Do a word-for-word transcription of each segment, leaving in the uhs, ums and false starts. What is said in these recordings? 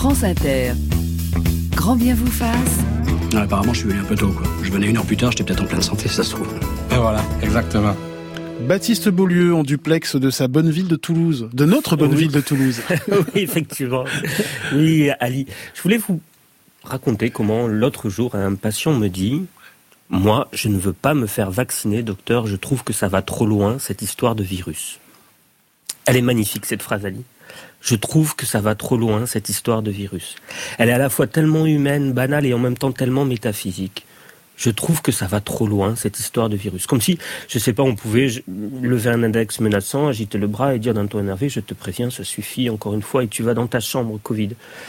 France Inter. Grand bien vous fasse. Ah, apparemment, je suis venu un peu tôt, quoi. Je venais une heure plus tard, j'étais peut-être en pleine santé, ça se trouve. Et voilà, exactement. Baptiste Beaulieu, en duplex de sa bonne ville de Toulouse, de notre bonne oui. ville de Toulouse. Oui, effectivement. Oui, Ali. Je voulais vous raconter comment l'autre jour, un patient me dit « Moi, je ne veux pas me faire vacciner, docteur, je trouve que ça va trop loin, cette histoire de virus. » Elle est magnifique, cette phrase, Ali. Je trouve que ça va trop loin, cette histoire de virus. Elle est à la fois tellement humaine, banale et en même temps tellement métaphysique. Je trouve que ça va trop loin, cette histoire de virus. Comme si, je sais pas, on pouvait lever un index menaçant, agiter le bras et dire d'un ton énervé, je te préviens, ça suffit, encore une fois, et tu vas dans ta chambre, Covid.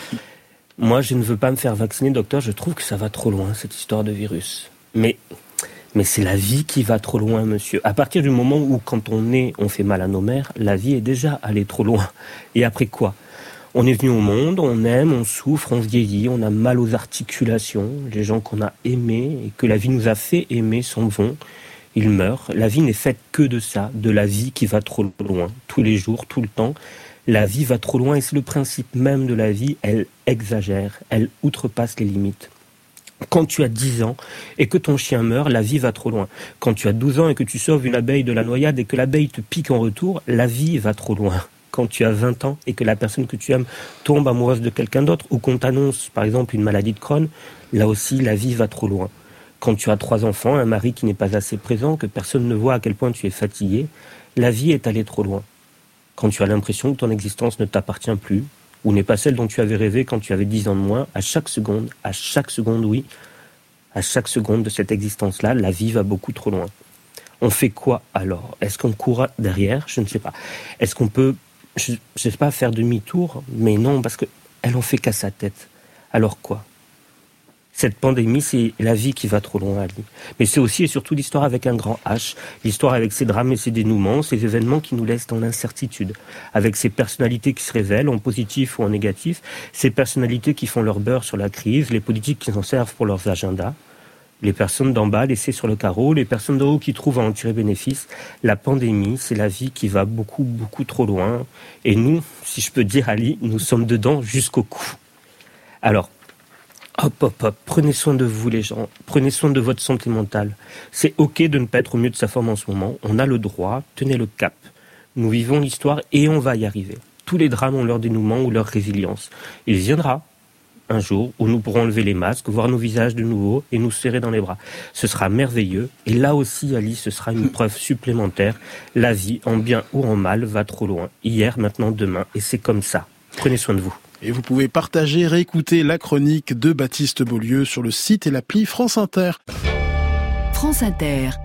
Moi, je ne veux pas me faire vacciner, docteur, je trouve que ça va trop loin, cette histoire de virus. Mais, mais c'est la vie qui va trop loin, monsieur. À partir du moment où, quand on est, on fait mal à nos mères, la vie est déjà allée trop loin. Et après quoi ? On est venu au monde, on aime, on souffre, on vieillit, on a mal aux articulations. Les gens qu'on a aimés et que la vie nous a fait aimer s'en vont, ils meurent. La vie n'est faite que de ça, de la vie qui va trop loin. Tous les jours, tout le temps, la vie va trop loin et c'est le principe même de la vie. Elle exagère, elle outrepasse les limites. Quand tu as dix ans et que ton chien meurt, la vie va trop loin. Quand tu as douze ans et que tu sauves une abeille de la noyade et que l'abeille te pique en retour, la vie va trop loin. Quand tu as vingt ans et que la personne que tu aimes tombe amoureuse de quelqu'un d'autre ou qu'on t'annonce, par exemple, une maladie de Crohn, là aussi, la vie va trop loin. Quand tu as trois enfants, un mari qui n'est pas assez présent, que personne ne voit à quel point tu es fatigué, la vie est allée trop loin. Quand tu as l'impression que ton existence ne t'appartient plus, ou n'est pas celle dont tu avais rêvé quand tu avais dix ans de moins, à chaque seconde, à chaque seconde, oui, à chaque seconde de cette existence-là, la vie va beaucoup trop loin. On fait quoi alors ? Est-ce qu'on court derrière ? Je ne sais pas. Est-ce qu'on peut... Je ne sais pas faire demi-tour, mais non, parce qu'elle en fait qu'à sa tête. Alors quoi ? Cette pandémie, c'est la vie qui va trop loin, Ali. Mais c'est aussi et surtout l'histoire avec un grand H, l'histoire avec ses drames et ses dénouements, ces événements qui nous laissent dans l'incertitude, avec ces personnalités qui se révèlent, en positif ou en négatif, ces personnalités qui font leur beurre sur la crise, les politiques qui s'en servent pour leurs agendas, les personnes d'en bas laissées sur le carreau, les personnes de haut qui trouvent à en tirer bénéfice. La pandémie, c'est la vie qui va beaucoup, beaucoup trop loin. Et nous, si je peux dire, Ali, nous sommes dedans jusqu'au cou. Alors, hop, hop, hop, prenez soin de vous les gens, prenez soin de votre santé mentale. C'est ok de ne pas être au mieux de sa forme en ce moment, on a le droit, tenez le cap. Nous vivons l'histoire et on va y arriver. Tous les drames ont leur dénouement ou leur résilience. Il viendra un jour où nous pourrons lever les masques, voir nos visages de nouveau et nous serrer dans les bras. Ce sera merveilleux. Et là aussi, Ali, ce sera une preuve supplémentaire. La vie, en bien ou en mal, va trop loin. Hier, maintenant, demain. Et c'est comme ça. Prenez soin de vous. Et vous pouvez partager, réécouter la chronique de Baptiste Beaulieu sur le site et l'appli France Inter. France Inter.